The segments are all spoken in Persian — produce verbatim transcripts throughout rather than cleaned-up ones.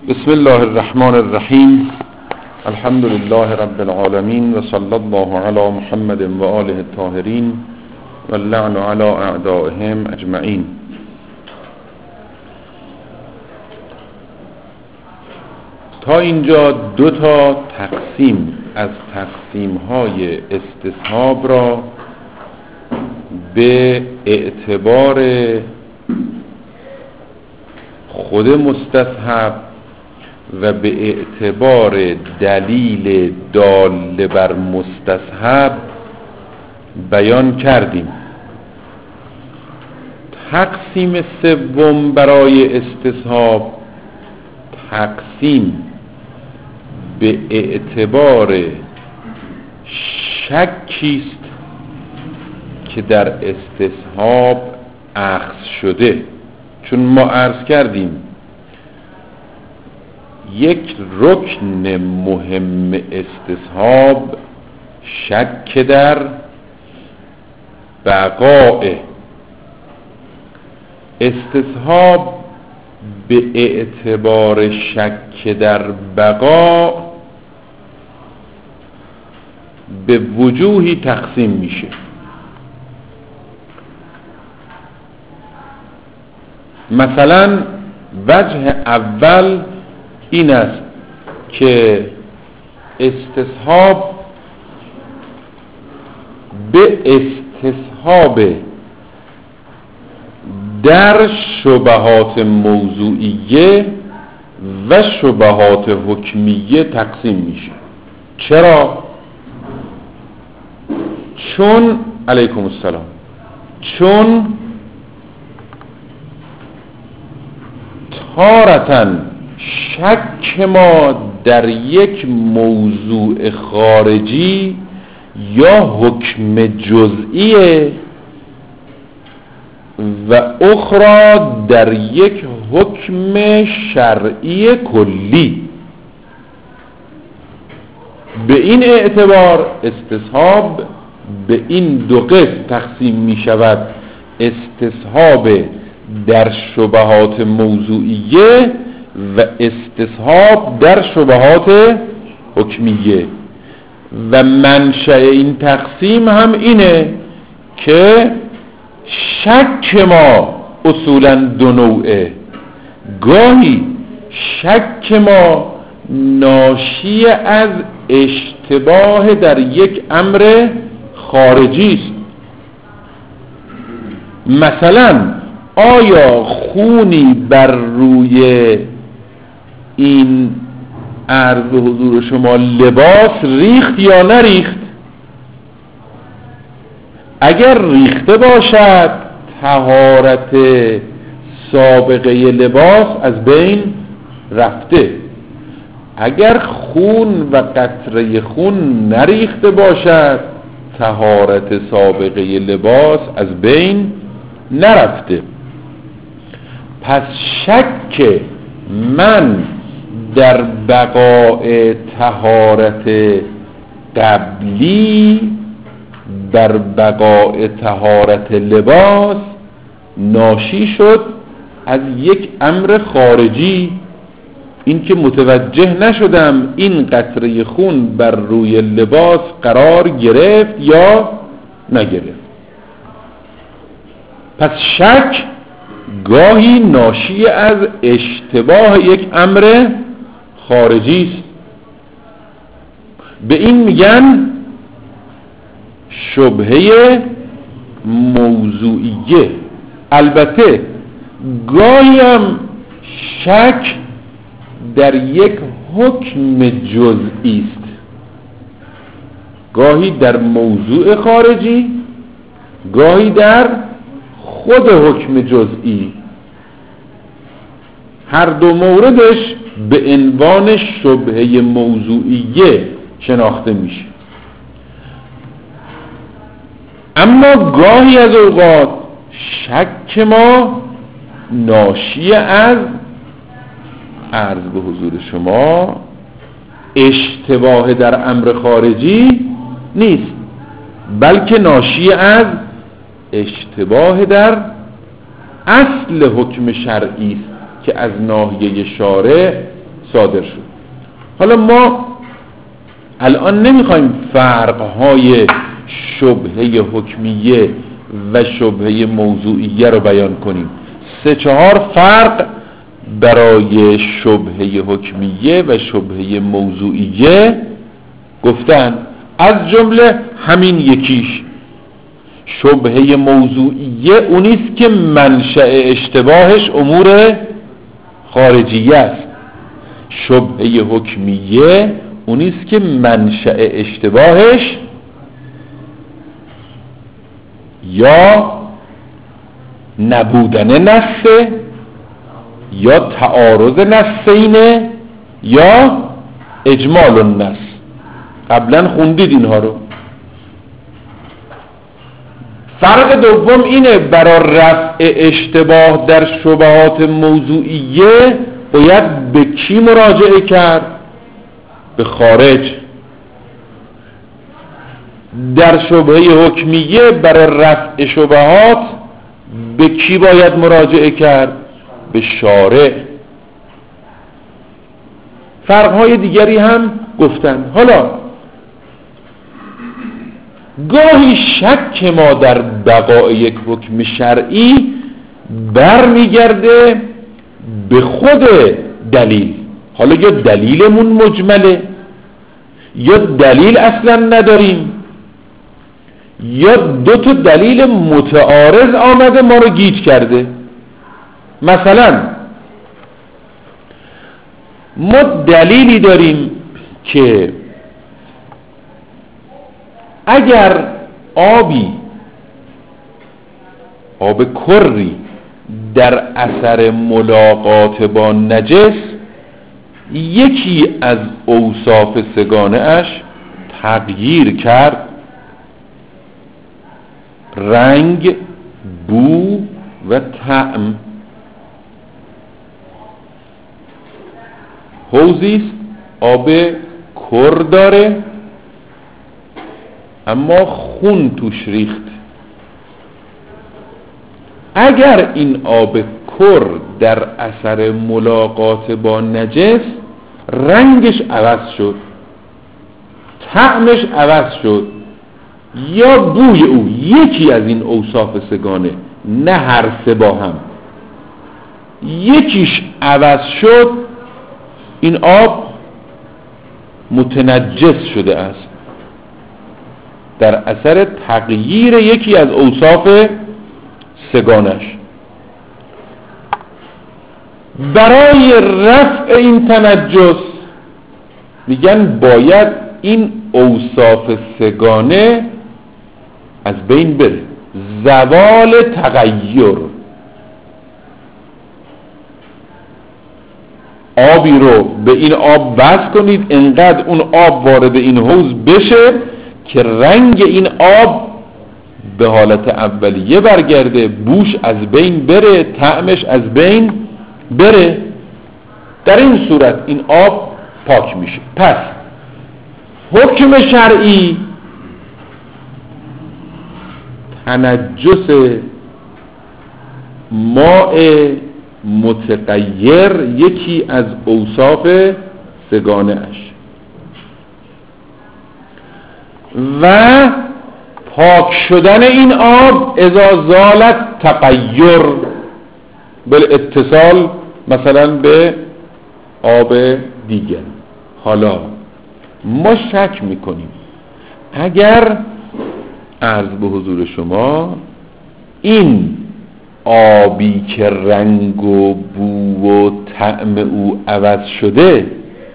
بسم الله الرحمن الرحیم. الحمد لله رب العالمین و صلی الله علی محمد و آله الطاهرین و اللعن علی اعدائهم اجمعین. تا اینجا دو تا تقسیم از تقسیم های استصحاب را به اعتبار خود مستصحب و به اعتبار دلیل دال بر مستصحب بیان کردیم. تقسیم سوم برای استصحاب تقسیم به اعتبار شکی است که در استصحاب اخذ شده. چون ما عرض کردیم یک رکن مهم استصحاب شک در بقاء. استصحاب به اعتبار شک در بقا به وجوهی تقسیم میشه. مثلا وجه اول این است که استصحاب به استصحاب در شبهات موضوعیه و شبهات حکمیه تقسیم میشه. چرا؟ چون علیکم السلام چون تارتاً شک ما در یک موضوع خارجی یا حکم جزئیه و اخرى در یک حکم شرعی کلی. به این اعتبار استصحاب به این دو قسم تقسیم می شود: استصحاب در شبهات موضوعیه و استصحاب در شبهات حکمیه. و منشأ این تقسیم هم اینه که شک ما اصولا دو نوعه. گاهی شک ما ناشی از اشتباه در یک امر خارجی است. مثلا آیا خونی بر روی این عرض به حضور شما لباس ریخت یا نریخت؟ اگر ریخته باشد طهارت سابقه لباس از بین رفته. اگر خون و قطره خون نریخته باشد طهارت سابقه لباس از بین نرفته. پس شک من در بقاء طهارت قبلی بر بقاء طهارت لباس ناشی شد از یک امر خارجی. این که متوجه نشدم این قطره خون بر روی لباس قرار گرفت یا نگرفت. پس شک گاهی ناشی از اشتباه یک امر خارجی است. به این میگن شبهه موضوعیه. البته گاهی هم شک در یک حکم جزئی است. گاهی در موضوع خارجی، گاهی در خود حکم جزئی. هر دو موردش به عنوان شبهه موضوعیه شناخته میشه. اما گاهی از اوقات شک ما ناشی از عرض به حضور شما اشتباه در امر خارجی نیست، بلکه ناشی از اشتباه در اصل حکم شرعی است که از ناحیه شارع صادر شد. حالا ما الان نمیخوایم فرقهای شبهه حکمیه و شبهه موضوعیه رو بیان کنیم. سه چهار فرق برای شبهه حکمیه و شبهه موضوعیه گفتن، از جمله همین یکیش. شبهه موضوعیه اونیست که منشأ اشتباهش امور خارجیه است. شبهه حکمیه اونیست که منشأ اشتباهش یا نبودن نصه یا تعارض نصینه یا اجمال النص. قبلا خوندید اینها رو. فرق دوم اینه، برای رفع اشتباه در شبهات موضوعیه باید به کی مراجعه کرد؟ به خارج. در شبهه حکمیه برای رفع شبهات به کی باید مراجعه کرد؟ به شارع. فرقهای دیگری هم گفتن. حالا گاهی شک ما در بقای یک حکم شرعی برمیگرده به خود دلیل. حالا یا دلیلمون مجمله یا دلیل اصلا نداریم یا دو تا دلیل متعارض آمده ما رو گیج کرده. مثلا ما دلیلی داریم که اگر آبی آب کری در اثر ملاقات با نجس یکی از اوصاف سگانه اش تغییر کرد، رنگ، بو و طعم. حوضیست آب کر داره اما خون توش ریخت. اگر این آب کر در اثر ملاقات با نجس رنگش عوض شد، طعمش عوض شد یا بوی او، یکی از این اوصاف سگانه، نه هر سه با هم، یکیش عوض شد، این آب متنجس شده است در اثر تغییر یکی از اوصاف سگانش. برای رفع این تنجس میگن باید این اوصاف سگانه از بین بره، زوال تغییر. آبی رو به این آب وصل کنید، انقدر اون آب وارد این حوض بشه که رنگ این آب به حالت اولیه برگرده، بوش از بین بره، طعمش از بین بره. در این صورت این آب پاک میشه. پس حکم شرعی تنجس ماء متغیر یکی از اوصاف سگانه اش و پاک شدن این آب اذا زالت تغییر بل اتصال مثلا به آب دیگر. حالا ما شک میکنیم اگر عرض به حضور شما این آبی که رنگ و بو و طعم او عوض شده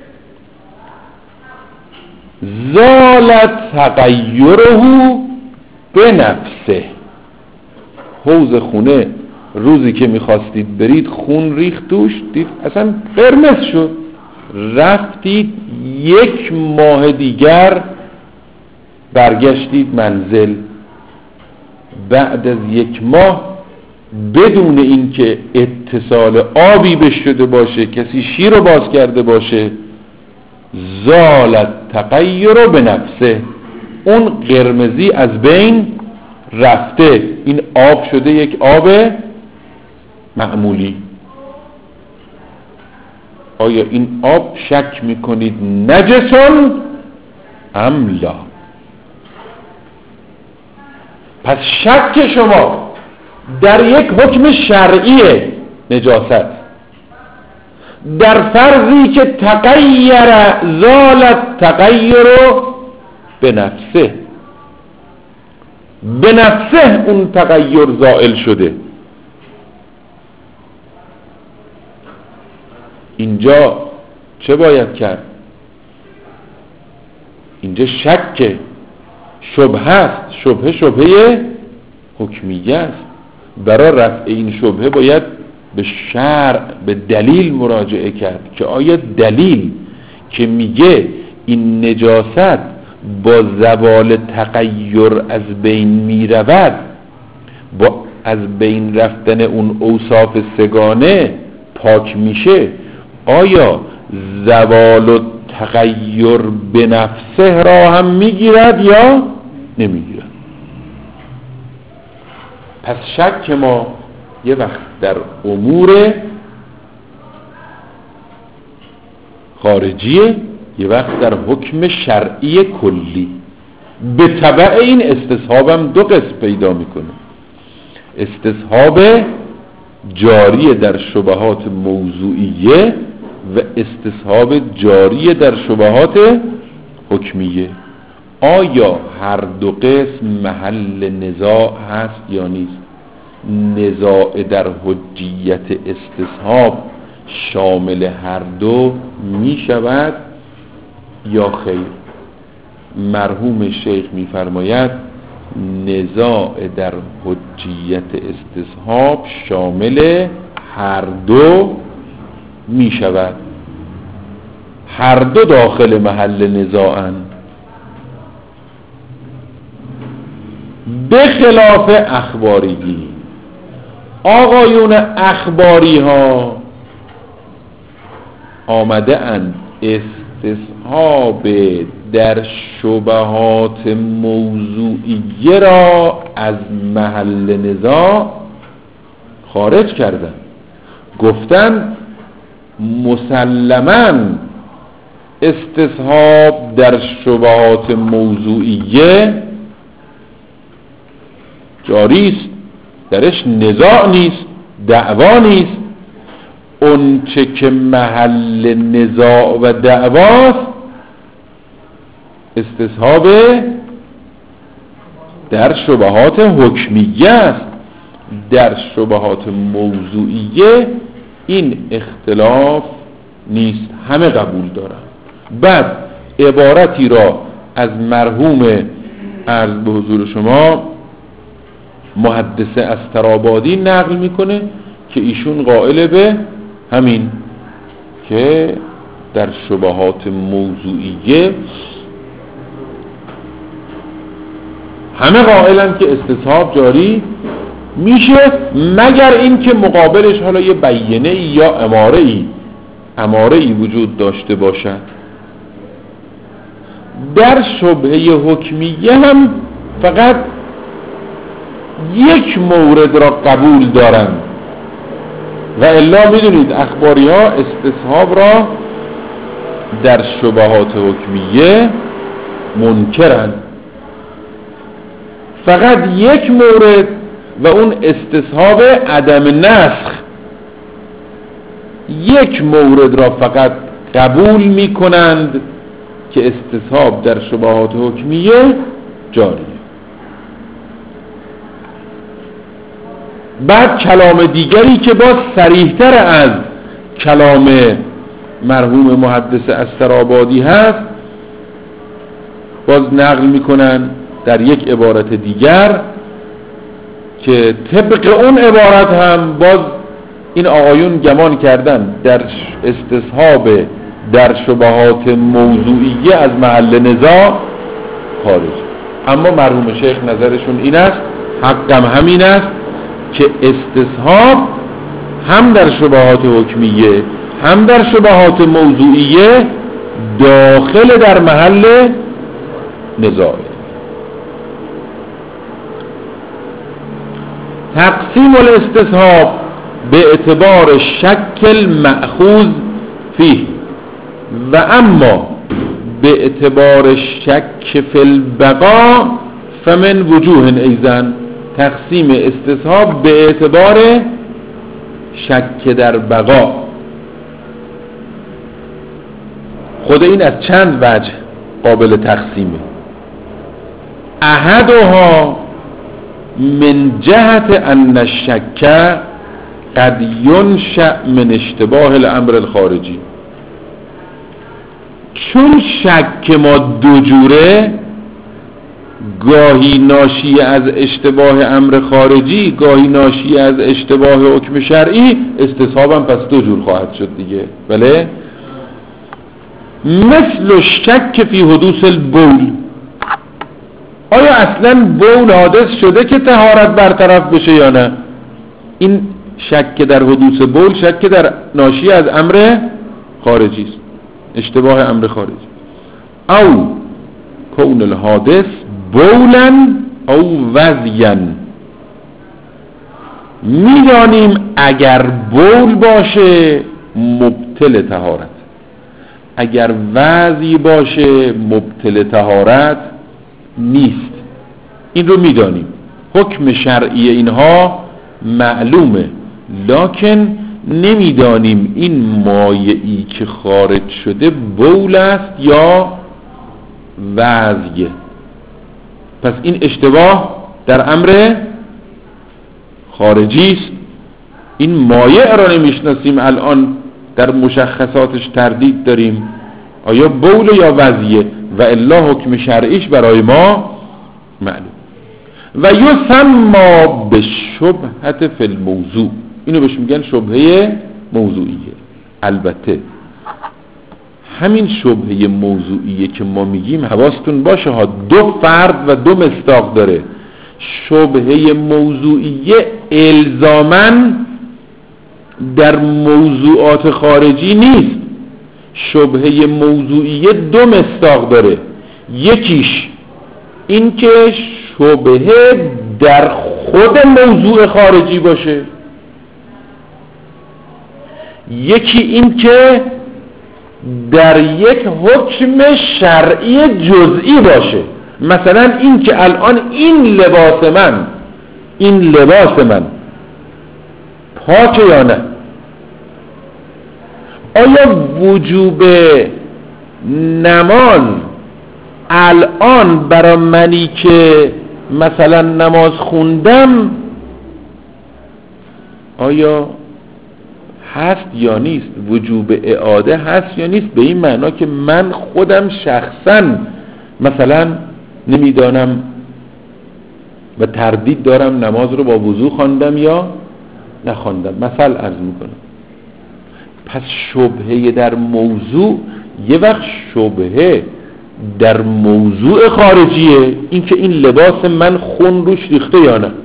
زالت تغییره به نفسه، حوض خونه روزی که میخواستید برید خون ریخت توش، دید اصلا قرمز شد، رفتید یک ماه دیگر برگشتید منزل، بعد از یک ماه بدون اینکه اتصال آبی بش شده باشه، کسی شیر رو باز کرده باشه، زالت تغییر به نفسه، اون قرمزی از بین رفته، این آب شده یک آب معمولی. آیا این آب شک میکنید نجسون ام لا؟ پس شک شما در یک حکم شرعی نجاست، در فرضی که تغییر زالت تغییر به نفسه، به نفسه اون تغییر زائل شده، اینجا چه باید کرد؟ اینجا شک، شبهه است. شبهه شبهه حکمیه است. برای رفع این شبهه باید به شرع، به دلیل مراجعه کرد که آیا دلیل که میگه این نجاست با زوال تغییر از بین میرود، با از بین رفتن اون اوصاف سگانه پاک میشه، آیا زوال و تغییر به نفسه را هم میگیرد یا نمیگیرد؟ پس شک ما یه وقت در امور خارجیه، یه وقت در حکم شرعی کلی. به تبع این استصحاب هم دو قسم پیدا میکنه: استصحاب جاری در شبهات موضوعیه و استصحاب جاری در شبهات حکمیه. آیا هر دو قسم محل نزاع هست یا نیست؟ نزاع در حجیت استصحاب شامل هر دو می شود یا خیر؟ مرحوم شیخ می فرماید نزاع در حجیت استصحاب شامل هر دو می شود، هر دو داخل محل نزاعن. به خلاف اخباریگی، آقایون اخباری ها آمده اند استصحاب در شبهات موضوعیه را از محل نزاع خارج کردند. گفتند مسلماً استصحاب در شبهات موضوعیه جاری است، درش نزاع نیست، دعوا نیست. اون چه که محل نزاع و دعواست استصحاب در شبهات حکمیه است. در شبهات موضوعیه این اختلاف نیست، همه قبول دارن. بعد عبارتی را از مرحوم عرض به حضور شما محدث استرابادی نقل میکنه که ایشون قائل به همین که در شبهات موضوعیه همه قائلن که استصحاب جاری میشه، مگر این که مقابلش حالا یه بیینه ای یا اماره ای اماره ای وجود داشته باشد. در شبهه حکمیه هم فقط یک مورد را قبول دارند و الا میدونید اخباری ها استصحاب را در شبهات حکمیه منکرند. فقط یک مورد و اون استصحاب عدم نسخ، یک مورد را فقط قبول می کنند که استصحاب در شبهات حکمیه جاریه. بعد کلام دیگری که باز صریح‌تر از کلام مرحوم محدث استرابادی هست باز نقل میکنن در یک عبارت دیگر که طبق اون عبارت هم باز این آقایون گمان کردن در استصحاب در شبهات موضوعیه از محل نزاع خارج. اما مرحوم شیخ نظرشون این است، حقم همین است که استصحاب هم در شبهات حکمیه هم در شبهات موضوعیه داخل در محل نزاع. تقسیم الاستصحاب به اعتبار شکل مأخوذ فیه. و اما به اعتبار شک فی البقا فمن وجوه ایزن، تقسیم استصحاب به اعتبار شک در بقا. خود این از چند وجه قابل تقسیمه. احدها من جهت ان الشک قد ینشأ من اشتباه الامر الخارجی، چون شک ما دو جوره، گاهی ناشی از اشتباه امر خارجی، گاهی ناشی از اشتباه حکم شرعی، استصحابم پس دو جور خواهد شد دیگه. بله، مثل شک فی حدوث البول، آیا اصلا بول حادث شده که طهارت برطرف بشه یا نه؟ این شک در حدوث بول شک در ناشی از امر خارجی است، اشتباه امر خارجی. او کون الحادث بولا او وضیا، میدانیم اگر بول باشه مبطل طهارت، اگر وضعی باشه مبطل طهارت نیست. این رو میدانیم، حکم شرعی اینها معلومه، لکن نمیدانیم این مایعی که خارج شده بول است یا وضعیه. پس این اشتباه در امر خارجی است. این مایع را نمیشناسیم، الان در مشخصاتش تردید داریم آیا بول یا وضعیه، و الا حکم شرعیش برای ما معلوم. و یسمى بالشبهة فی الموضوع، اینو بهش میگن شبهه موضوعیه. البته همین شبهه موضوعیه که ما میگیم حواستون باشه ها، دو فرد و دو مصداق داره. شبهه موضوعیه الزاماً در موضوعات خارجی نیست. شبهه موضوعیه دو مصداق داره، یکیش این که شبهه در خود موضوع خارجی باشه، یکی این که در یک حکم شرعی جزئی باشه. مثلا این که الان این لباس من این لباس من پاکه یا نه، آیا وجوب نماز الان برای منی که مثلا نماز خوندم آیا هست یا نیست؟ وجوب اعاده هست یا نیست؟ به این معنا که من خودم شخصا مثلا نمیدانم و تردید دارم نماز رو با وضو خواندم یا نخواندم، مثل عرض میکنم. پس شبهه در موضوع یه وقت شبهه در موضوع خارجیه، این که این لباس من خون روش ریخته یا نه،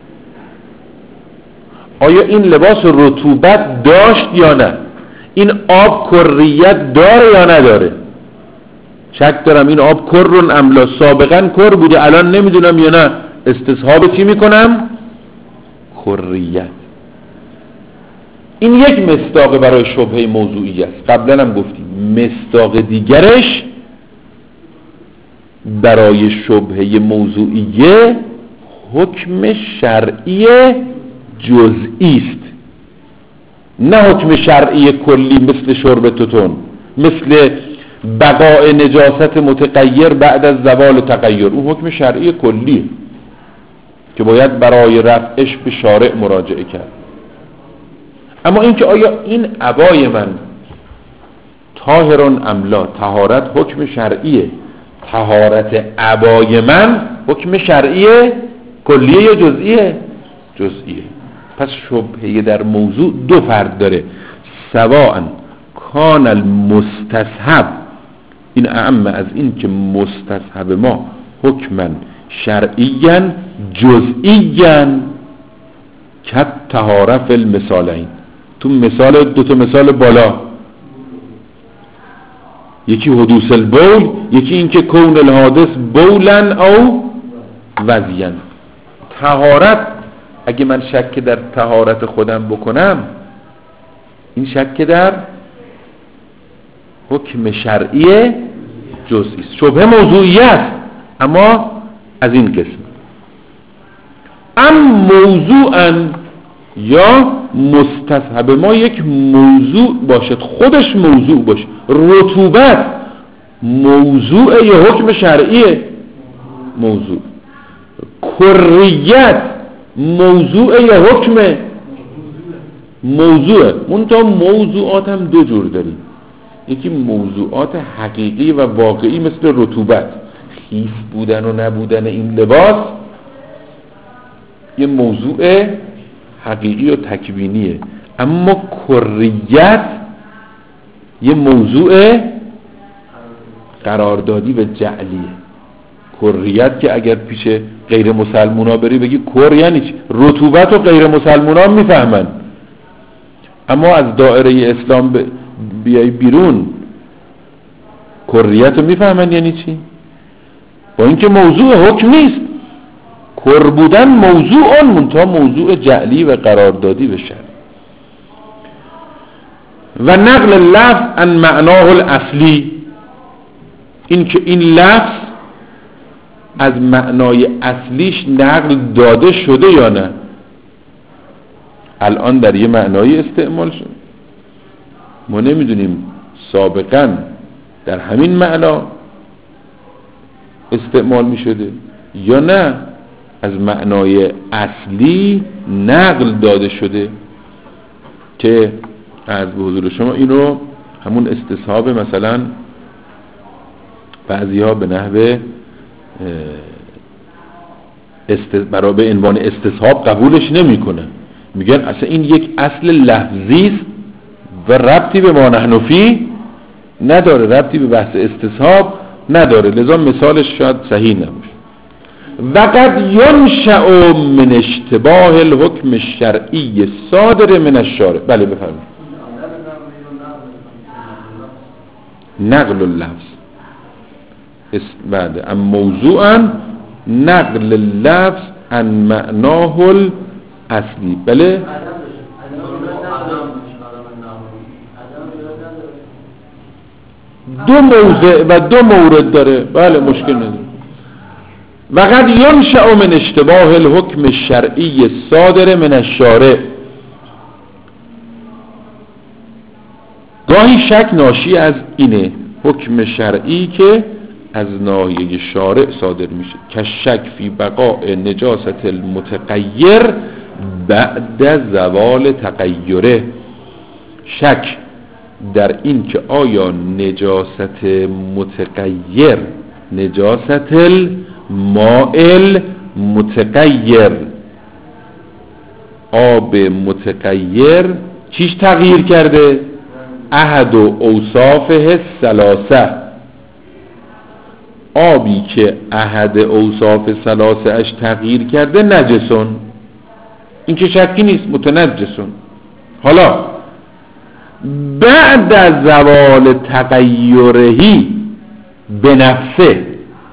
آیا این لباس رطوبت داشت یا نه، این آب کریت داره یا نداره، شک دارم این آب کرون املا، سابقا کر بوده الان نمیدونم یا نه، استصحاب چی میکنم؟ کریت. این یک مصداق برای شبهه موضوعی است، قبلا هم گفتیم. مصداق دیگرش برای شبهه موضوعیه حکم شرعی جزئی است، نه حکم شرعی کلی مثل شرب توتون، مثل بقاء نجاست متغیر بعد از زوال تغییر. اون حکم شرعی کلی که باید برای رفعش به شارع مراجعه کرد. اما اینکه آیا این عبای من طاهرون املا، طهارت حکم شرعیه، طهارت عبای من حکم شرعیه کلیه یا جزئیه؟ جزئیه. پس شبهه در موضوع دو فرد داره، سواء کان المستصحب، این اعم از این که مستصحب ما حکما شرعیاً جزئیاً که طهارت فی المثالین. تو مثال دو تا مثال بالا، یکی حدوث البول، یکی این که کون الحادث بولن او وضیان. طهارت اگه من شک در طهارت خودم بکنم، این شک در حکم شرعی جزئی است. شبهه موضوعی است اما از این قسم. ام موضوعا یا مستصحب ما یک موضوع باشد، خودش موضوع باشه. رطوبت موضوع یا حکم شرعی موضوع. کریت موضوع یا حکم موضوع. منتها موضوعات هم دو جور داریم، یکی موضوعات حقیقی و واقعی مثل رطوبت، خیس بودن و نبودن این لباس یه موضوع حقیقی و تکوینیه، اما کریت یه موضوع قراردادی و جعلیه. کریت که اگر پیش غیر مسلمونا بری بگی کر یعنی چی؟ رطوبت و غیر مسلمونا میفهمن، اما از دایره اسلام بیای بیرون کریت رو میفهمن یعنی چی؟ با اینکه موضوع حکم نیست. کر بودن موضوع اون منتها موضوع جعلی و قراردادی بشه. و نقل لفظ عن معناه الاصلی، این که این لفظ از معنای اصلیش نقل داده شده یا نه. الان در یه معنای استعمال شده، ما نمیدونیم سابقا در همین معنا استعمال می شده یا نه از معنای اصلی نقل داده شده، که از به حضور شما اینو همون استصحاب مثلا بعضی ها به نحو است... برای به عنوان استصحاب قبولش نمی کنه، میگن اصلا این یک اصل لفظی است و ربطی به ما نحن فی نداره، ربطی به بحث استصحاب نداره، لذا مثالش شاید صحیح نباشه. وقد ینشأ من اشتباه الحکم الشرعی صادر من الشارع. بله بفرمایید. نقل اللفظ بعد ام موضوعا نقل اللفظ عن معناه الاصلی. بله دو موضع و دو مورد داره. بله مشکل نداره. وقد ینشأ من اشتباه الحکم الشرعی صادر من الشارع. گاهی شک ناشی از اینه، حکم شرعی که از ناحیه شارع صادر میشه، که شک فی بقاء نجاست المتغیر بعد زوال تغیره. شک در این که آیا نجاست متغیر، نجاست المائل متغیر، آب متغیر چیش تغییر کرده؟ احد و اوصافه ثلاثه، آبی که احد اوصاف ثلاثه اش تغییر کرده نجسون، این که شکی نیست متنجسون. حالا بعد از زوال تغیرهی به نفسه،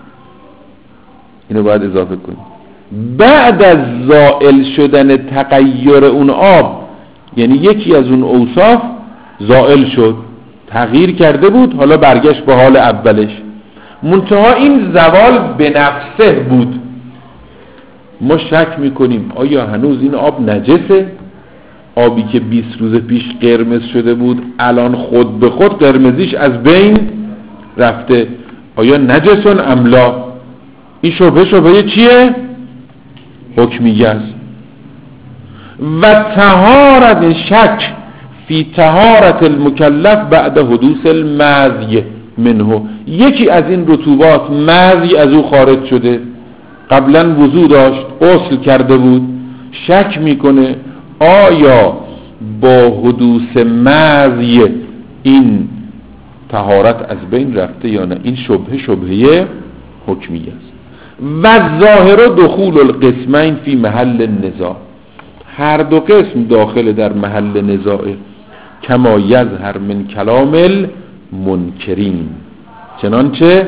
اینو باید اضافه کنیم، بعد از زائل شدن تغییر اون آب، یعنی یکی از اون اوصاف زائل شد، تغییر کرده بود، حالا برگشت به حال اولش، منتها این زوال به نفسه بود. ما شک میکنیم آیا هنوز این آب نجسه؟ آبی که بیست روز پیش قرمز شده بود الان خود به خود قرمزیش از بین رفته، آیا نجسون املا؟ این شبهه شبهه چیه؟ حکمیه است. و طهارت شک فی طهارت المکلف بعد حدوث المذی منه، یکی از این رطوبات مذی از او خارج شده، قبلا وضو داشت غسل کرده بود، شک میکنه آیا با حدوث مذی این طهارت از بین رفته یا نه. این شبهه شبهه حکمیه است. و ظاهر دخول القسمین فی محل النزاع، هر دو قسم داخل در محل نزاعه، کما یظهر من کلام المنکرین، چنانچه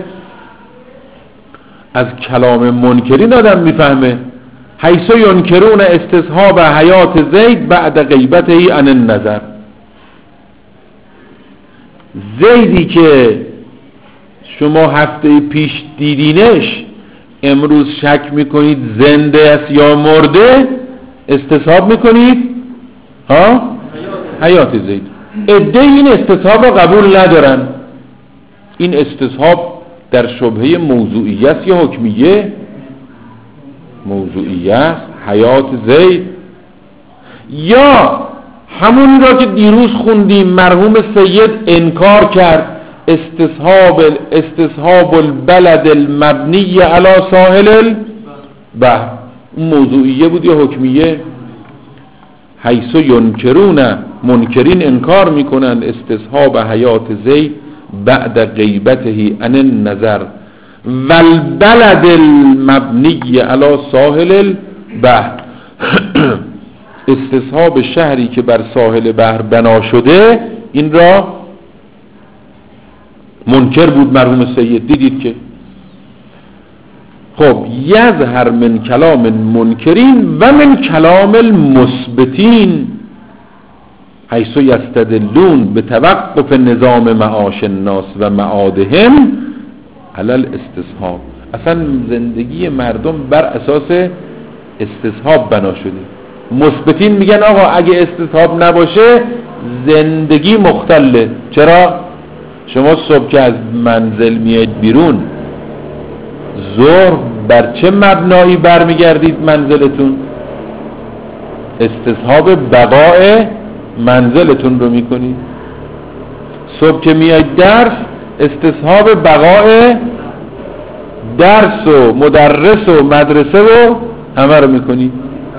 از کلام منکرین آدم میفهمه، حیث ینکرون استصحاب حیات زید بعد غیبته عن النظر. زیدی که شما هفته پیش دیدینش امروز شک میکنید زنده است یا مرده، استصحاب میکنید ها حیات زید. عده این استصحاب را قبول ندارن. این استصحاب در شبهه موضوعیه است یا حکمیه؟ موضوعیه است، حیات زید. یا همون را که دیروز خوندیم مرحوم سید انکار کرد، استصحاب استصحاب البلد المبنی علی ساحل البحر، اون موضوعیه بود یا حکمیه؟ حیث ینکرون، منکرین انکار میکنن استصحاب حیات زید بعد غیبته عن النظر والبلد المبنی علی ساحل البحر. استصحاب شهری که بر ساحل بحر بنا شده این را منکر بود مرحوم سید. دیدید که خب یظهر من کلام منکرین و من کلام المثبتین حیث یستدلون به توقف نظام معاش الناس و معادهم علی الاستصحاب. اصلا زندگی مردم بر اساس استصحاب بنا شده. مثبتین میگن آقا اگه استصحاب نباشه زندگی مختله. چرا؟ شما صبح که از منزل میاید بیرون ظهر بر چه مبنایی برمیگردید منزلتون؟ استصحاب بقای منزلتون رو میکنید. صبح که میاید درس استصحاب بقای درس و مدرس و مدرسه و همه رو میکنید.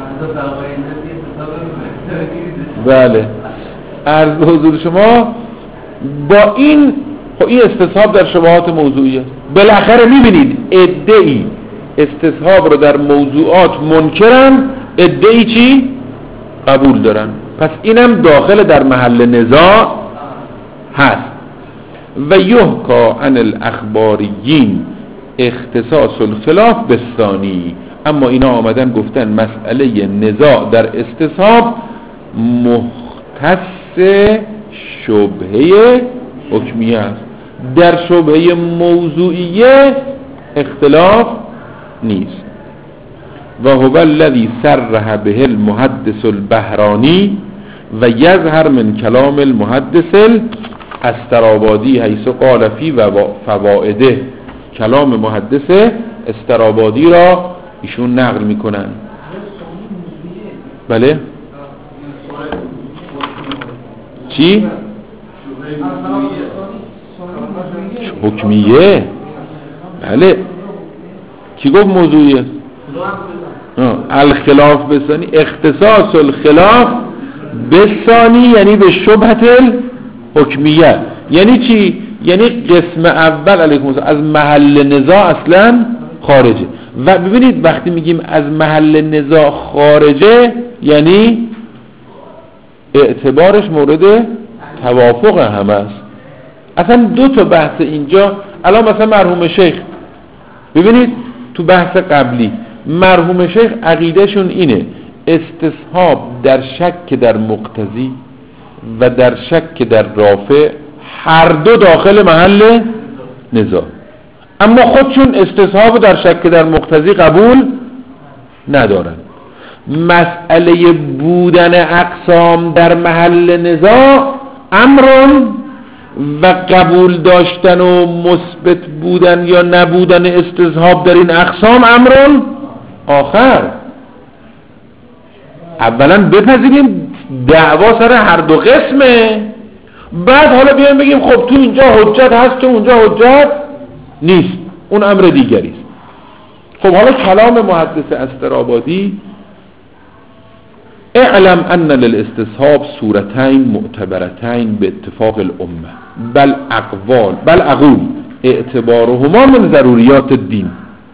بله عرض به حضور شما با این خب این استصحاب در شبهات موضوعی است. بالاخره میبینید ادعی استصحاب رو در موضوعات منکرن، ادعی چی؟ قبول دارن. پس اینم داخل در محل نزاع هست. و یحکا عن الاخباریین اختصاص الخلاف بالثانی. اما اینا آمدن گفتن مسئله نزاع در استصحاب مختص شبهه حکمیه است، در شبهه موضوعیه اختلاف نیست. و هو الذی صرح به المحدث البهرانی و یظهر من کلام المحدث الاسترابادی حیث قال فی و فوائده. کلام محدث استرابادی را ایشون نقل میکنن. بله چی؟ حکمیه. بله کی گفت موضوعیه؟ الخلاف بثانی، اختصاص الخلاف بثانی یعنی به شبهت الحکمیه. یعنی چی؟ یعنی قسم اول علیکم السلام از محل نزاع اصلا خارجه. و ببینید وقتی میگیم از محل نزاع خارجه یعنی اعتبارش مورد توافق هم است. اصلا دو تا بحث اینجا. الان مثلا مرحوم شیخ ببینید تو بحث قبلی مرحوم شیخ عقیدهشون اینه استصحاب در شک در مقتضی و در شک در رافع هر دو داخل محل نزاع، اما خودشون استصحاب در شک در مقتضی قبول ندارن. مسئله بودن اقسام در محل نزاع امرون و قبول داشتن و مثبت بودن یا نبودن استصحاب در این اقسام امرون آخر. اولا بپذیریم دعوا سر هر دو قسمه، بعد حالا بیایم بگیم خب تو اینجا حجت هست تو اونجا حجت نیست، اون امر دیگری است. خب حالا کلام محدث استرابادی اعلم ان للاستصحاب صورتين معتبرتين باتفاق الامه بل اقوال بل اقول اعتبارهما من ضروریات الدین.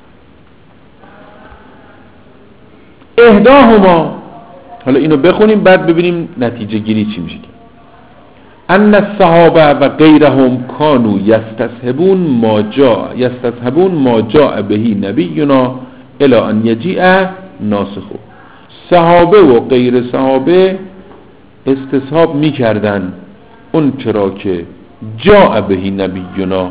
احداهما، حالا اینو بخونیم بعد ببینیم نتیجه گیری چی میشه. ان الصحابه و غیرهم كانوا يستصحبون ما جاء يستصحبون ما جاء به نبینا الى ان یجیء ناسخه. صحابه و غیر صحابه استصحاب میکردن اون چرا که جاء بهی نبینا،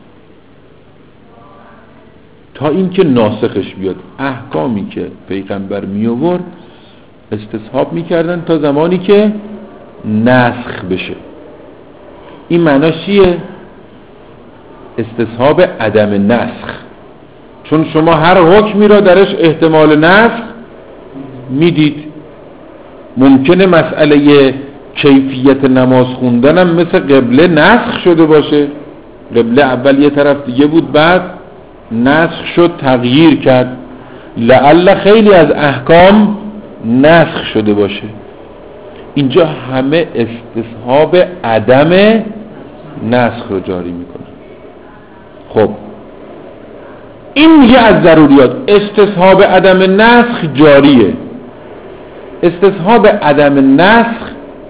تا اینکه ناسخش بیاد. احکامی که پیغمبر می آورد استصحاب میکردن تا زمانی که نسخ بشه. این معناش چیه؟ استصحاب عدم نسخ. چون شما هر حکمی را درش احتمال نسخ میدید. ممکنه مسئله کیفیت نماز خوندنم مثل قبله نسخ شده باشه. قبله اول یه طرف دیگه بود، بعد نسخ شد، تغییر کرد. لعل خیلی از احکام نسخ شده باشه. اینجا همه استصحاب عدم نسخ رو جاری میکنه. خب این میگه از ضروریات استصحاب عدم نسخ جاریه. استصحاب عدم نسخ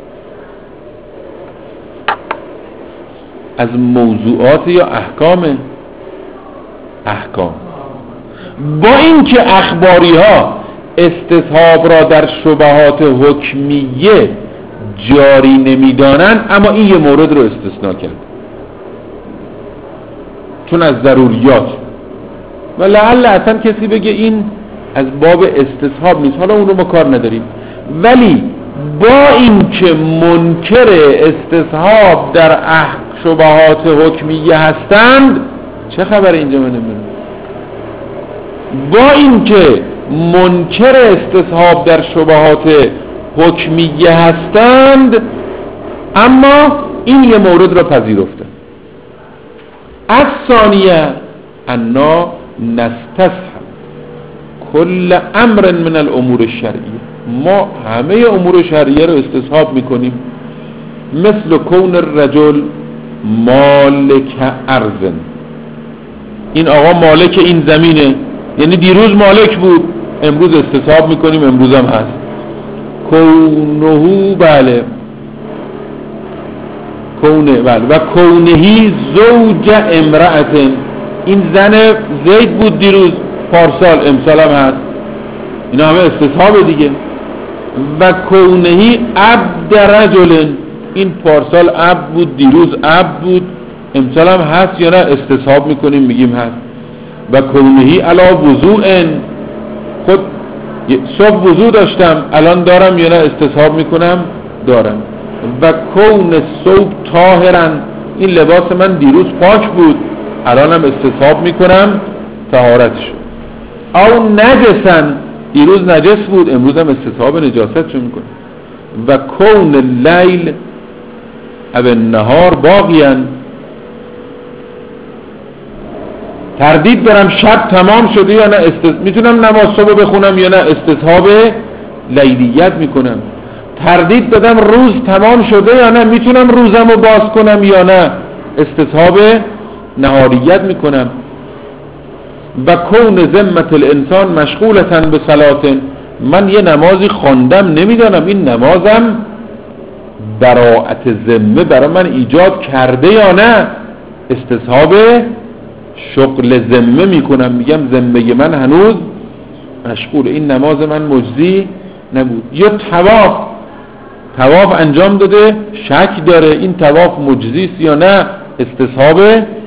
از موضوعات یا احکام احکام با اینکه اخباری ها استصحاب را در شبهات حکمیه جاری نمیدانند، اما این یه مورد رو استثناء کرد چون از ضروریات. و لعل اصلا کسی بگه این از باب استصحاب نیست، حالا اون رو ما کار نداریم. ولی با اینکه منکر استصحاب در شبهات حکمیه هستند، چه خبر اینجا من نمیدونم، با اینکه منکر استصحاب در شبهات حکمیه هستند، اما این یه مورد را پذیرفته. از ثانیه انا نستصحب کل امر من الامور الشرعیه، ما همه امور شرعیه رو استصحاب میکنیم. مثل کون الرجل مالک ارض، این آقا مالک این زمینه، یعنی دیروز مالک بود، امروز استصحاب میکنیم، امروز هم هست. کونه، بله کونه، بله و کونهی زوج امرأت، این زن زید بود دیروز، پارسال، امسال هم هست. اینا همه استصحاب دیگه. و کونهی عبد رجل، این پارسال عبد بود، دیروز عبد بود، امسال هم هست یا نه، استصحاب میکنیم میگیم هست. و کونهی علا وضوء، خود صبح وضوء داشتم الان دارم یا نه، استصحاب میکنم دارم. و کون صبح طاهرن، این لباس من دیروز پاک بود الان هم استصحاب میکنم طهارتش. او نجسن، دیروز نجس بود امروز هم استصحاب نجاستشو میکنم. و کون اللیل او النهار باقیان، تردید دارم شب تمام شده یا نه، استث... میتونم نماز صبح بخونم یا نه، استصحاب لیلیت میکنم. تردید دادم روز تمام شده یا نه، میتونم روزم رو باز کنم یا نه، استصحاب نهاریت میکنم. و کون ذمت الانسان مشغولتن به صلات، من یه نمازی خواندم نمیدانم این نمازم براءت ذمه برای من ایجاد کرده یا نه، استصحاب شغل ذمه میکنم، میگم ذمه من هنوز مشغول، این نماز من مجزی نبود. یا طواف، طواف انجام داده شک داره این طواف مجزی است یا نه، استصحاب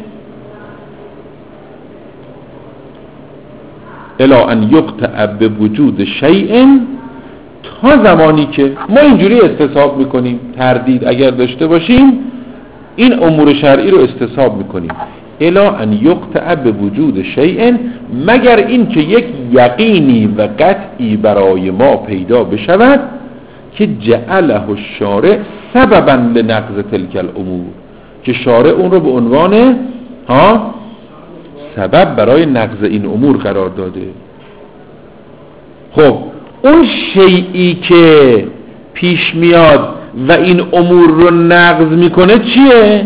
الا ان یقطع بوجود شیء، تا زمانی که ما اینجوری استصحاب میکنیم، تردید اگر داشته باشیم این امور شرعی رو استصحاب میکنیم. الا ان یقطع بوجود شیء، مگر این که یک یقینی و قطعی برای ما پیدا بشود که جعله الشارع سببا لنقض تلک الامور، که شارع اون رو به عنوان ها سبب برای نقض این امور قرار داده. خب اون شیئی که پیش میاد و این امور رو نقض میکنه چیه؟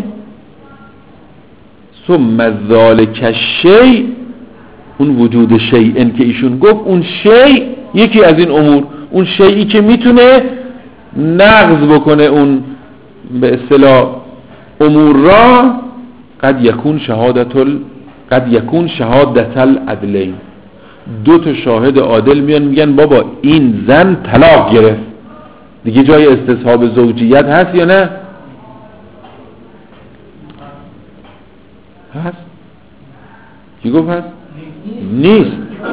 ثم ذالک الشیء، اون وجود شیئن که ایشون گفت، اون شیء یکی از این امور، اون شیئی که میتونه نقض بکنه اون به اصطلاح امور را، قد یکون شهادت ال قد یکون شهادت العدلین، دو تا شاهد عادل میان میگن بابا این زن طلاق گرفت، دیگه جای استصحاب زوجیت هست یا نه؟ هست؟ کی گفت هست؟ نیست.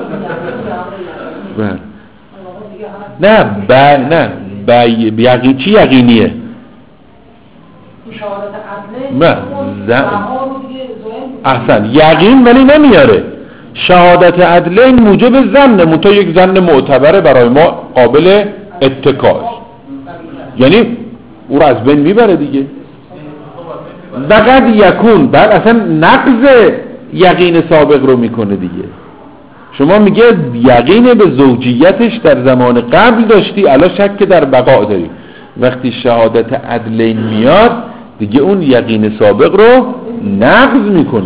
بله. نه ب... نه ب... یقین چی یقینیه؟ نه ز... احسن یقین ولی نمیاره. شهادت عدلین موجب ظن، منتها یک ظن معتبره برای ما قابل اتکاست، یعنی او رو از بین میبره دیگه. وقد یکون بعد اصلا نقض یقین سابق رو میکنه دیگه. شما میگه یقین به زوجیتش در زمان قبل داشتی، الان شک در بقا داری، وقتی شهادت عدلین میاد دیگه اون یقین سابق رو نقض میکنه.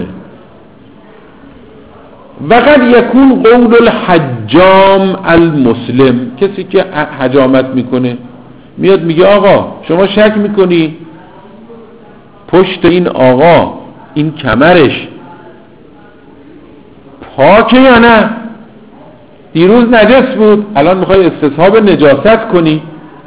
وقد یکون قول الحجام المسلم، کسی که حجامت میکنه میاد میگه آقا شما شک میکنی پشت این آقا این کمرش پاکه یا نه؟ دیروز نجس بود الان میخوای استصحاب نجاست کنی.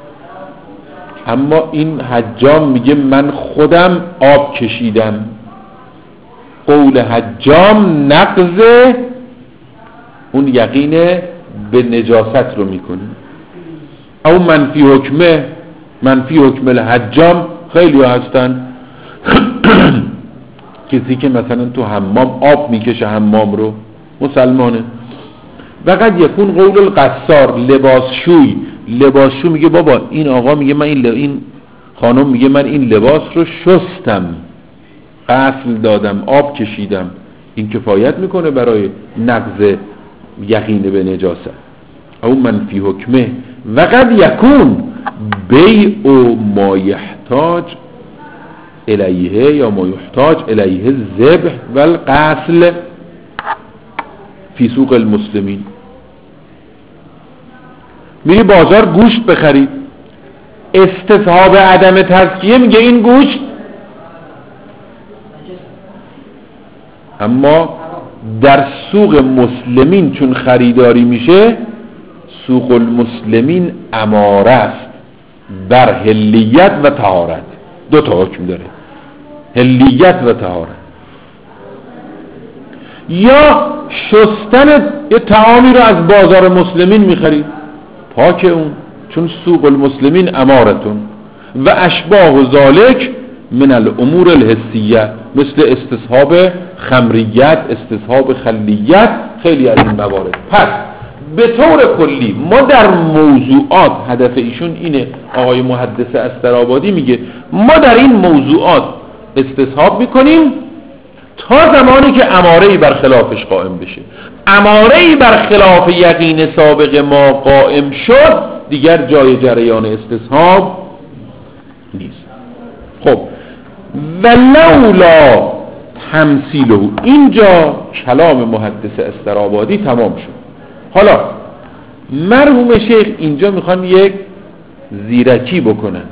اما این حجام میگه من خودم آب کشیدم. قول حجام نقض اون یقین به نجاست رو میکنه. او منفی حکمه، منفی حکم الحجام خیلی هستن. کسی که مثلا تو حمام آب میکشه حمام رو، مسلمانه. وقد یکون قول القصار لباسشوی، لباسشو میگه بابا این آقا میگه من این, ل... این خانم میگه من این لباس رو شستم، غسل دادم، آب کشیدم، این کفایت میکنه برای نقض یقین به نجاست. او منفی حکمه. وقد یکون بیع ما یحتاج الیه یا ما یحتاج الیه ذبح و الغسل فی سوق المسلمین. میری بازار گوشت بخرید، استصحاب عدم تزکیه میگه این گوشت، اما در سوق مسلمین چون خریداری میشه، سوق المسلمین اماره است بر حلیت و طهارت. دو تا حکم داره، حلیت و طهارت. یا شستن یه طعامی رو از بازار مسلمین میخرید، پاک اون، چون سوق المسلمین امارتون. و اشباه و ذالک من الامور الحسیه، مثل استصحاب خمریت، استصحاب خلیت، خیلی از این موارد. پس به طور کلی ما در موضوعات، هدف ایشون اینه، آقای محدث استرآبادی میگه ما در این موضوعات استصحاب میکنیم تا زمانی که اماره‌ای بر خلافش قائم بشه. اماره‌ای بر خلاف یقین سابق ما قائم شد دیگر جای جریان استصحاب نیست. خب ولولا تمثیله، اینجا کلام محدث استرآبادی تمام شد. حالا مرحوم شیخ اینجا میخوان یک زیرکی بکنن،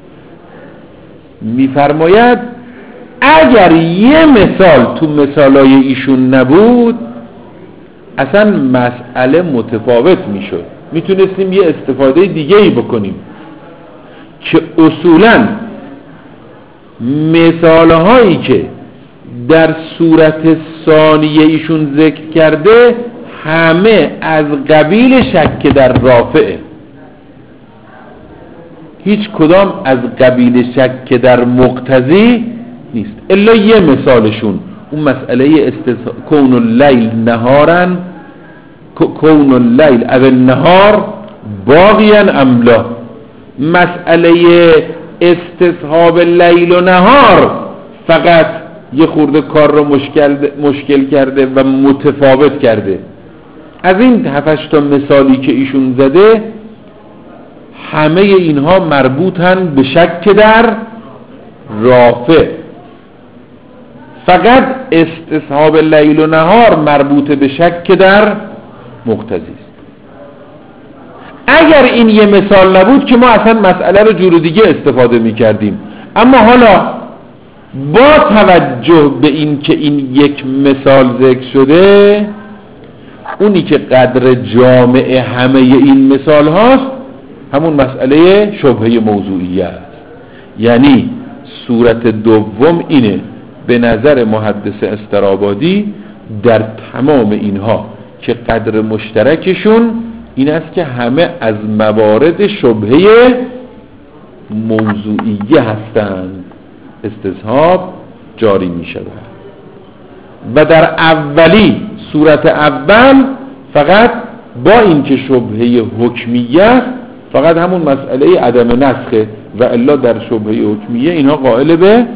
میفرماید اگر یه مثال تو مثالای ایشون نبود اصلا مسئله متفاوت میشد، میتونستیم یه استفاده دیگه ای بکنیم که اصولا مثالهایی که در صورت ثانیه ایشون ذکر کرده همه از قبیل شک در رافعه، هیچ کدام از قبیل شک در مقتضی نیست. الا یه مثالشون اون مسئله استص... کون اللیل نهارن، کون اللیل او النهار باقیاً املا، مسئله استصحاب لیل و نهار فقط یه خورده کار رو مشکل, مشکل کرده و متفاوت کرده. از این هفتش تا مثالی که ایشون زده همه اینها مربوطن به شک در رافع، فقط استصحاب لیل و نهار مربوط به شک در مقتضی است. اگر این یه مثال نبود که ما اصلا مسئله رو جور دیگه استفاده می کردیم، اما حالا با توجه به این که این یک مثال ذکر شده، اونی که قدر جامع همه این مثال هاست همون مسئله شبهه موضوعیه است. یعنی صورت دوم اینه به نظر محدث استرابادی در تمام اینها که قدر مشترکشون این است که همه از موارد شبهه موضوعیه هستند، استصحاب جاری می شود. و در اولی صورت اول فقط با اینکه شبهه حکمیه است فقط همون مسئله عدم نسخه و الا در شبهه حکمیه اینها قائل به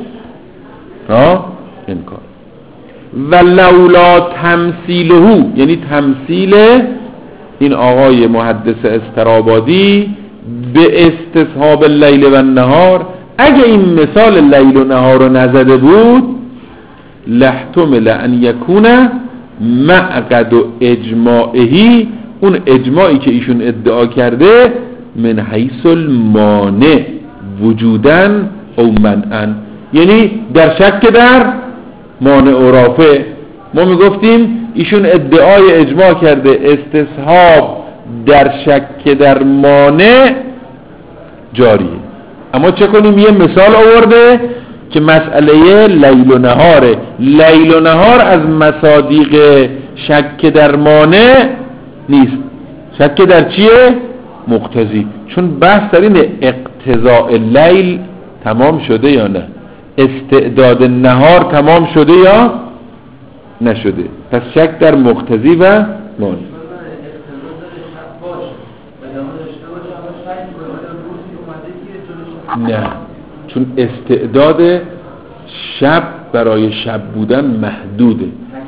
انکار. و لولا تمثیله، یعنی تمثیل این آقای محدث استرابادی به استصحاب اللیل و النهار، اگه این مثال لیل و نهار رو نزده بود لحتمل ان یکون معقد و اجماعهی، اون اجماعی که ایشون ادعا کرده من حیث المانع وجودن او منعن، یعنی در شک در مانع و رافع. ما میگفتیم ایشون ادعای اجماع کرده استصحاب در شک در مانع جاریه، اما چه کنیم یه مثال آورده که مسئله لیل و نهاره. لیل و نهار از مصادیق شک در مانع نیست. شک در چیه؟ مقتضی. چون بحث در این اقتضاء لیل تمام شده یا نه، استعداد نهار تمام شده یا نشده، پس شک در مقتضی و مانع. نه، چون استعداد شب برای شب بودن محدوده.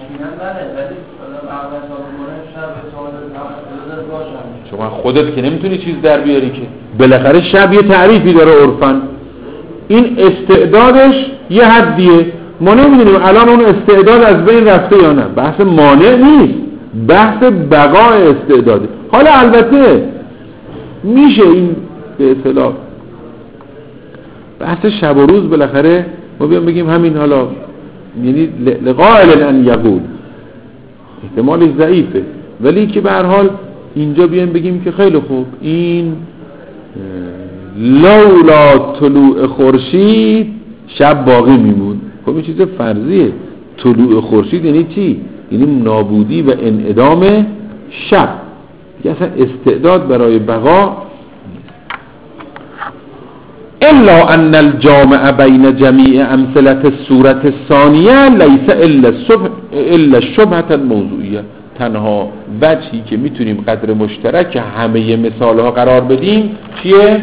شما خودت که نمیتونی چیز در بیاری که، بالاخره شب یه تعریفی داره عرفاً، این استعدادش یه حدیه، ما نمیدونیم الان اون استعداد از بین رفته یا نه. بحث مانع نیست، بحث بقای استعداده. حالا البته میشه این به اصطلاح بحث شب و روز بالاخره ما بیام بگیم همین، حالا یعنی لقائل ان یقول احتمالش ضعیفه، ولی که به هر حال اینجا بیام بگیم که خیلی خوب این لولا طلوع خورشید شب باقی میمون. خب این چیز فرضیه. طلوع خورشید یعنی چی؟ یعنی نابودی و انعدام شب، دیگه اصلا استعداد برای بقا. الا ان الجامع بین جمیع امثله الصورت الثانیه لیس الا الشبهه الا الشبهه الموضوعیه. تنها وجهی که میتونیم قدر مشترک همه مثال ها قرار بدیم چیه؟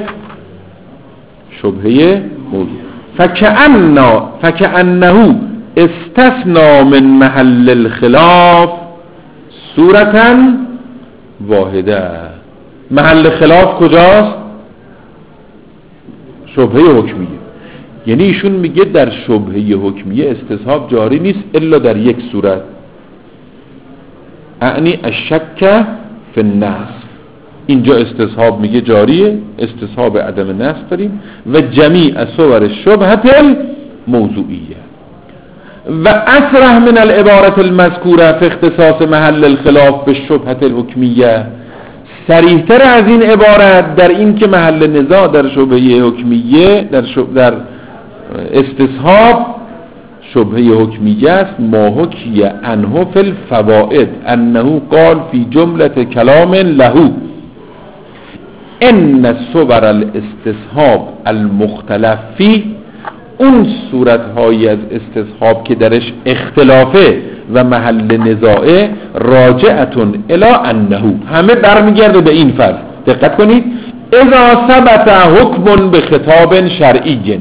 شبهه موضوع. فکأنه فکأنه استثنا من محل الخلاف صورتا واحده. محل خلاف کجاست؟ شبهه حکمیه. یعنی ایشون میگه در شبهه حکمیه استصحاب جاری نیست الا در یک صورت، اعنی الشک فی النص. اینجا استصحاب میگه جاریه، استصحاب عدم نص داریم. و جمیع صور الشبهه الموضوعیه و اصرح من العبارة المذکوره فی اختصاص محل الخلاف بالشبهه الحکمیه. صریح‌تر از این عبارت در این که محل نزاع در شبهه حکمیه در, شب در استصحاب شبهه حکمیه است. ما حکی عنه فی الفوائد انه قال فی جمله کلام له ان صور الاستصحاب المختلف فی، اون صورت‌هایی از استصحاب که درش اختلافه و محل نزاعه راجعتون الی انه، همه برمیگرده به این فرض. دقت کنید، اذا ثبت حکم به خطاب شرعی،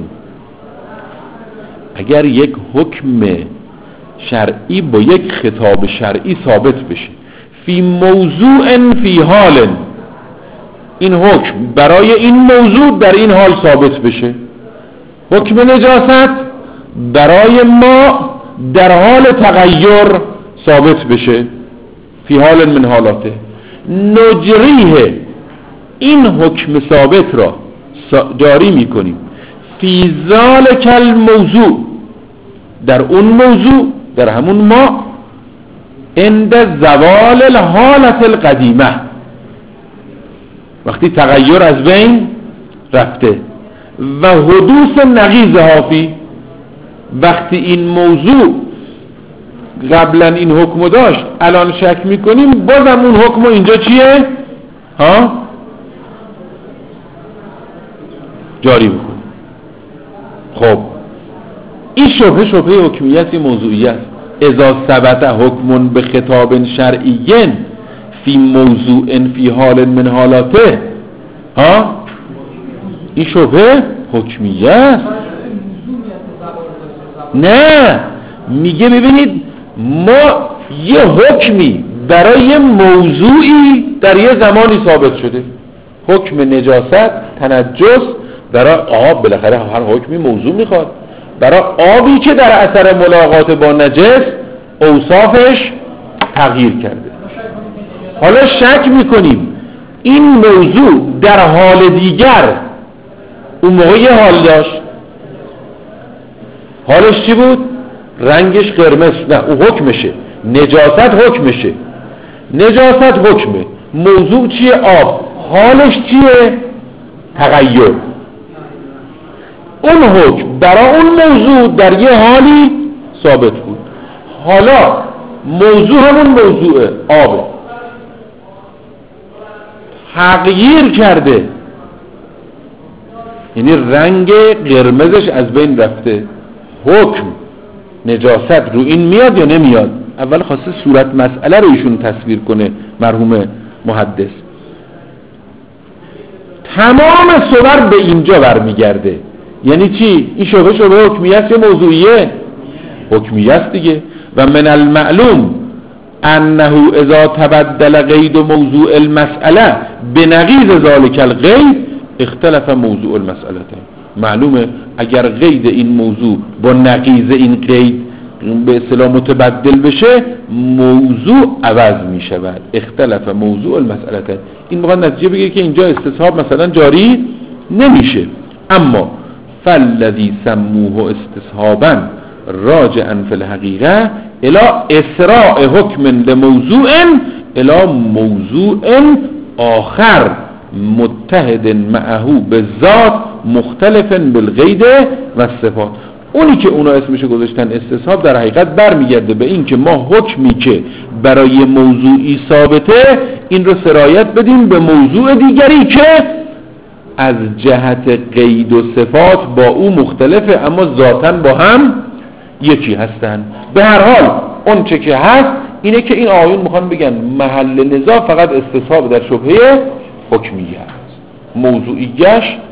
اگر یک حکم شرعی با یک خطاب شرعی ثابت بشه، فی موضوع فی حال، این حکم برای این موضوع در این حال ثابت بشه، حکم نجاست برای ما در حال تغییر ثابت بشه، فی حال من حالاته، نجریه، این حکم ثابت را جاری میکنیم فی ذالک الموضوع، در اون موضوع، در همون ما، عند زوال الحالت القدیمه، وقتی تغییر از بین رفته، و حدوث نقیض حافی، وقتی این موضوع قبلا این حکم داشت الان شک میکنیم بازم اون حکم اینجا چیه؟ ها؟ جاری بکنیم. خب این شبهه شبهه حکمیت موضوعیت. اذا ثبت حکم به خطاب شرعی فی موضوع فی حال من حالاته، ها این شبهه حکمیت. نه میگه ببینید ما یه حکمی برای موضوعی در یه زمانی ثابت شده، حکم نجاست تنجس برای آب، بالاخره هر حکمی موضوع میخواد، برای آبی که در اثر ملاقات با نجس اوصافش تغییر کرده. حالا شک میکنیم این موضوع در حال دیگر اون موقع یه حال داشت، حالش چی بود؟ رنگش قرمز، نه اون حکمشه، نجاست حکمشه، نجاست حکمه، موضوع چیه؟ آب، حالش چیه؟ تغییر. اون حکم برای اون موضوع در یه حالی ثابت بود، حالا موضوع همون موضوع آبه، تغییر کرده، یعنی رنگ قرمزش از بین رفته، حکم نجاست رو این میاد یا نمیاد؟ اول خواسته صورت مسئله رو ایشون تصویر کنه مرحوم محدث. تمام صور به اینجا برمیگرده. یعنی چی؟ این شبه شبه حکمیت یا موضوعیه؟ حکمیت دیگه. و من المعلوم انه اذا تبدل قید موضوع المسئله بنقیض ذلك القید اختلف موضوع المسئله. معلومه اگر قید این موضوع با نقیض این قید به اصطلاح متبدل بشه موضوع عوض می شود. اختلف موضوع المسئله. این موقع نتیجه بگیره که اینجا استصحاب مثلا جاری نمیشه. اما فالذی سموه استصحابا راجعا فی الحقیقه الى اسراء حکم لموضوع الى موضوع آخر متحد معه بالذات مختلف بالقید و صفات. اونی که اونا اسمشو گذاشتن استصحاب در حقیقت برمیگرده به این که ما حکمی که برای موضوعی ثابته این رو سرایت بدیم به موضوع دیگری که از جهت قید و صفات با او مختلفه اما ذاتاً با هم یکی هستن. به هر حال اون چه که هست اینه که این آیون میخوان بگن محل نزاع فقط استصحاب در شبهه حکمیه است، موضوعیش